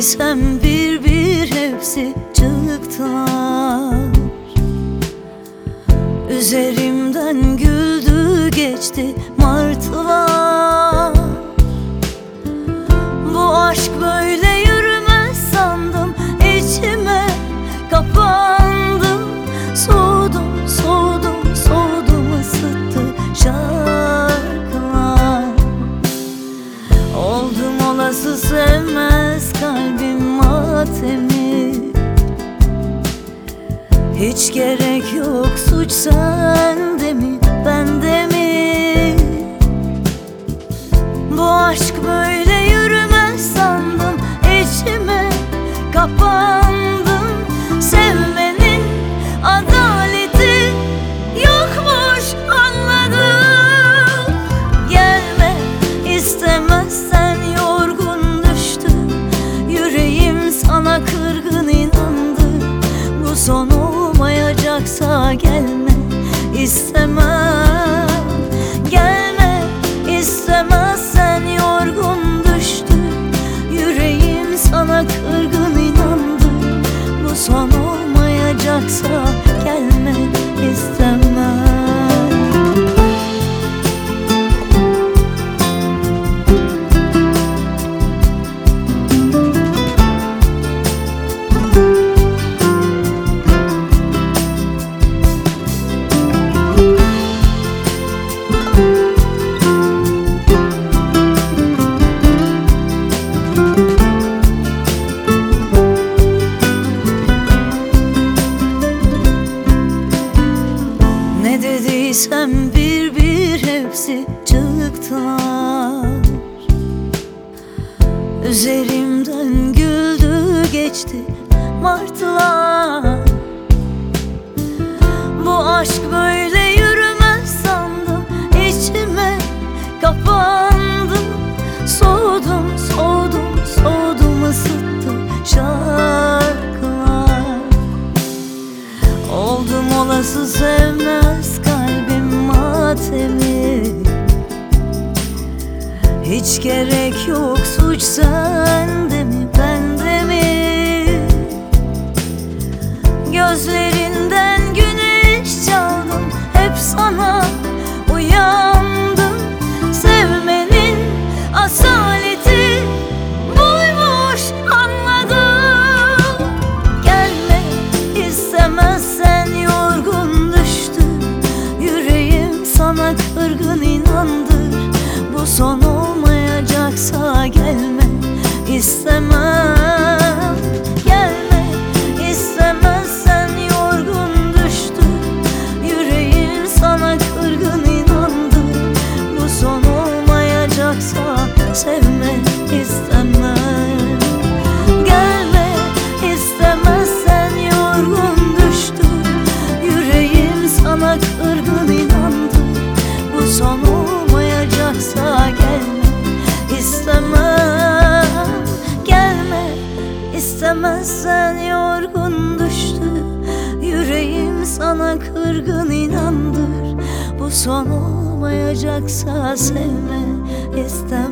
dediysem bir bir hepsi çıktılar. Üzerimden güldü geçti martılar. Bu aşk böyle yürümez sandım, içime kapandım. Soğudum, soğudum, soğudum, ısıttı şarkılar. Oldum olası sevmez kalbim matemi. Hiç gerek yok, suç sende mi bende mi? Bu aşk böyle yürümez sandım, içime kapandım. Sevmenin adaleti yokmuş anladım. Gelme istemezsen, yorgun düştü yüreğim, sana kırgın inandı. Bu son olmayacaksa gelme istemem. Gelme istemezsen, yorgun düştü yüreğim, sana kırgın inandı. Bu son olmayacaksa gelme istemem. Ne dediysem bir bir hepsi çıktılar. Üzerimden güldü geçti martılar. Bu aşk böyle yürümez sandım, içime kapandım. Soğudum, soğudum, soğudum, ısıttı şarkılar. Oldum olası sevmez kalbim matemi. Hiç gerek yok, suç sende mi bende mi? Gözlerinden güneş çaldım, hep sana uyandım. Sevmenin asaleti buymuş anladım. Gelme istemezsen, yorgun düştü yüreğim, sana kırgın inandır. Bu son olmayacaksa gelme istemem. Gelme istemezsen, yorgun düştü yüreğim, sana kırgın inandır. Bu son olmayacaksa sevme istemem. Gelme istemezsen, yorgun düştü yüreğim, sana kırgın inandı. Bu son olmayacaksa gelme istemem. Gelme istemezsen, yorgun düştü yüreğim, sana kırgın inandır. Bu son olmayacaksa sevme istemem.